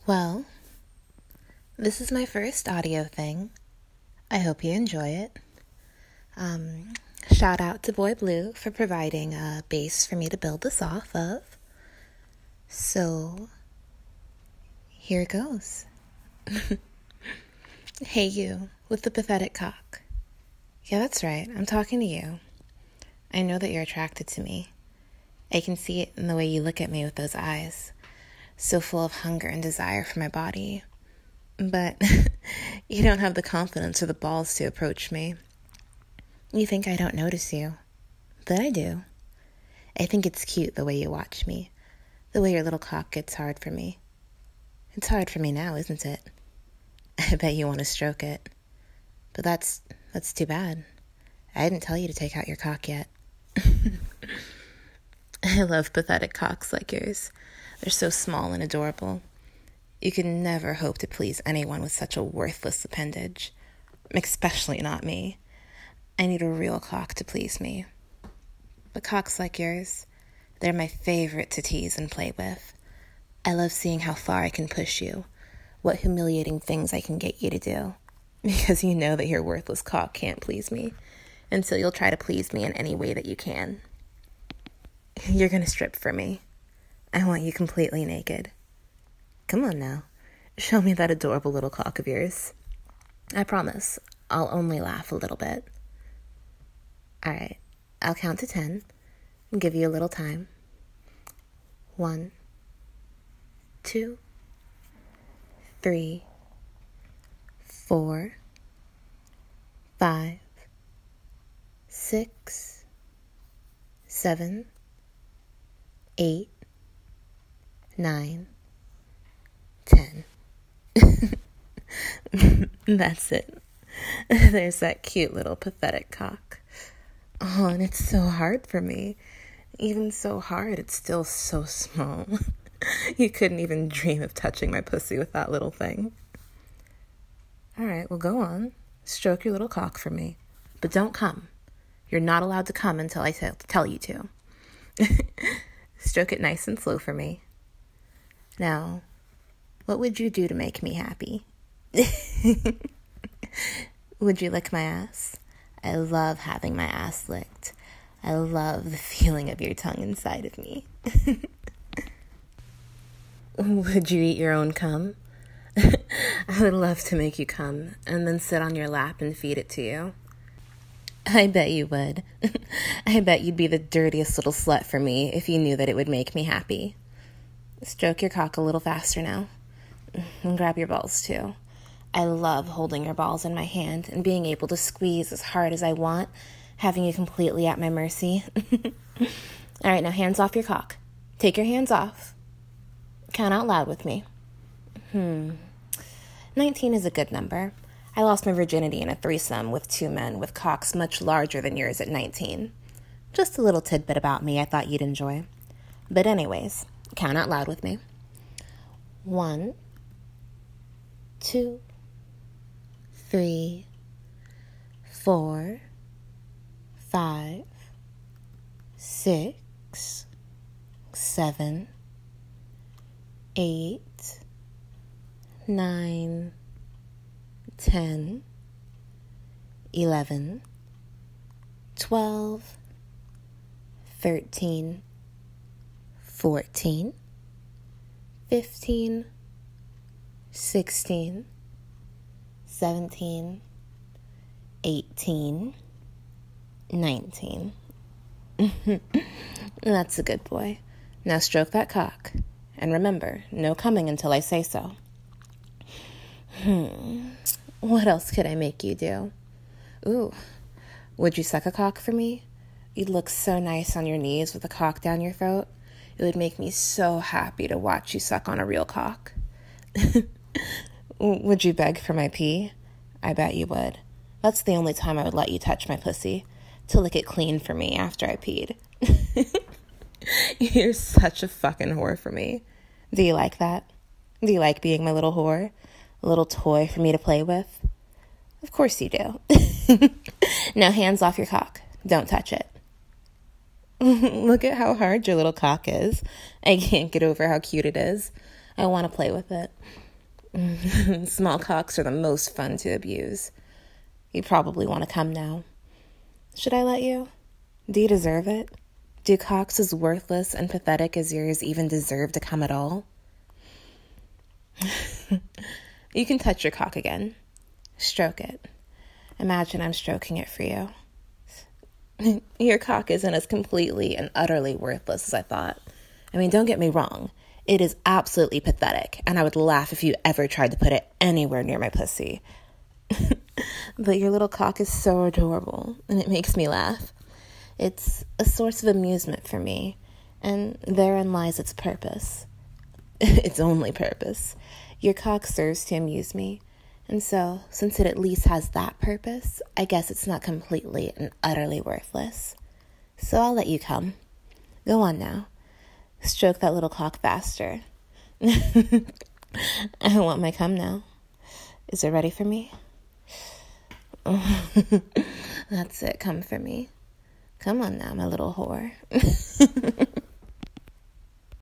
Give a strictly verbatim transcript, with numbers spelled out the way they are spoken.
Well, this is my first audio thing. I hope you enjoy it. Um, shout out to Boy Blue for providing a base for me to build this off of. So, here goes. Hey you, with the pathetic cock. Yeah, that's right, I'm talking to you. I know that you're attracted to me. I can see it in the way you look at me with those eyes, so full of hunger and desire for my body. But you don't have the confidence or the balls to approach me. You think I don't notice you, but I do. I think it's cute the way you watch me, the way your little cock gets hard for me. It's hard for me now, isn't it? I bet you want to stroke it. But that's that's too bad. I didn't tell you to take out your cock yet. I love pathetic cocks like yours. They're so small and adorable. You can never hope to please anyone with such a worthless appendage, especially not me. I need a real cock to please me. But cocks like yours, they're my favorite to tease and play with. I love seeing how far I can push you, what humiliating things I can get you to do, because you know that your worthless cock can't please me, and so you'll try to please me in any way that you can. You're gonna strip for me. I want you completely naked. Come on now, show me that adorable little cock of yours. I promise, I'll only laugh a little bit. All right, I'll count to ten and give you a little time. One, two, three, four, five, six, seven, eight, nine, ten. That's it. There's that cute little pathetic cock. Oh, and it's so hard for me. Even so hard, it's still so small. You couldn't even dream of touching my pussy with that little thing. All right, well, go on. Stroke your little cock for me. But don't come. You're not allowed to come until I t- tell you to. Stroke it nice and slow for me. Now, what would you do to make me happy? Would you lick my ass? I love having my ass licked. I love the feeling of your tongue inside of me. Would you eat your own cum? I would love to make you cum and then sit on your lap and feed it to you. I bet you would. I bet you'd be the dirtiest little slut for me if you knew that it would make me happy. Stroke your cock a little faster now. And grab your balls too. I love holding your balls in my hand and being able to squeeze as hard as I want, having you completely at my mercy. All right, now hands off your cock. Take your hands off. Count out loud with me. Hmm. nineteen is a good number. I lost my virginity in a threesome with two men with cocks much larger than yours at nineteen. Just a little tidbit about me I thought you'd enjoy. But anyways, count out loud with me. One, two, three, four, five, six, seven, eight, nine, ten, eleven, twelve, thirteen, fourteen, fifteen, sixteen, seventeen, eighteen, nineteen. That's a good boy. Now stroke that cock. And remember, no coming until I say so. Hmm. What else could I make you do? Ooh. Would you suck a cock for me? You'd look so nice on your knees with a cock down your throat. It would make me so happy to watch you suck on a real cock. Would you beg for my pee? I bet you would. That's the only time I would let you touch my pussy, to lick it clean for me after I peed. You're such a fucking whore for me. Do you like that? Do you like being my little whore? A little toy for me to play with? Of course you do. Now hands off your cock. Don't touch it. Look at how hard your little cock is. I can't get over how cute it is. I want to play with it. Small cocks are the most fun to abuse. You probably want to come now. Should I let you? Do you deserve it? Do cocks as worthless and pathetic as yours even deserve to come at all? You can touch your cock again. Stroke it. Imagine I'm stroking it for you. Your cock isn't as completely and utterly worthless as I thought. I mean, don't get me wrong. It is absolutely pathetic, and I would laugh if you ever tried to put it anywhere near my pussy. But your little cock is so adorable, and it makes me laugh. It's a source of amusement for me, and therein lies its purpose. Its only purpose. Your cock serves to amuse me, and so, since it at least has that purpose, I guess it's not completely and utterly worthless. So I'll let you come. Go on now. Stroke that little cock faster. I want my cum now. Is it ready for me? That's it, come for me. Come on now, my little whore.